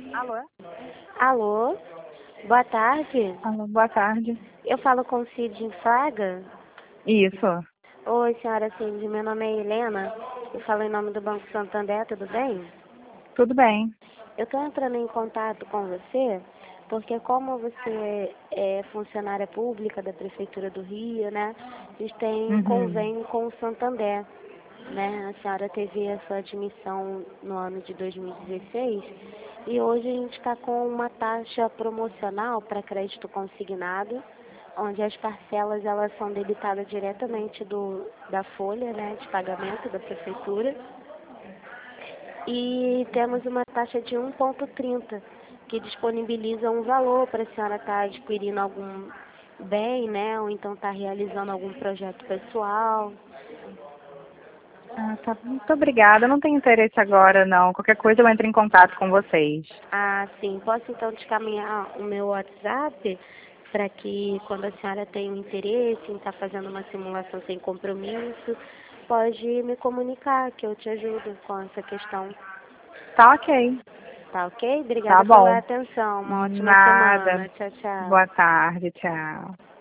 Alô? Alô, boa tarde. Alô, boa tarde. Eu falo com Cid Fraga. Isso, Oi, senhora Cid, meu nome é Helena. Eu falo em nome do Banco Santander, tudo bem? tudo bem. Eu estou entrando em contato com você porque como você é funcionária pública da Prefeitura do Rio, né? A gente tem um Uhum. convênio com o Santander, né? A senhora teve a sua admissão no ano de 2016 e hoje a gente está com uma taxa promocional para crédito consignado, onde as parcelas elas são debitadas diretamente da folha, né, de pagamento da prefeitura. E temos uma taxa de 1,30, que disponibiliza um valor para a senhora estar adquirindo algum bem, né, ou então estar realizando algum projeto pessoal. Ah, tá. Muito obrigada. Eu não tenho interesse agora, não. Qualquer coisa eu entro em contato com vocês. Ah, sim. Posso então te caminhar o meu WhatsApp para que quando a senhora tem um interesse em estar fazendo uma simulação sem compromisso, pode me comunicar que eu te ajudo com essa questão. Tá ok. Tá ok? Tá Obrigada pela bom. atenção. Uma ótima Nada. semana. Tchau, tchau. Boa tarde, tchau.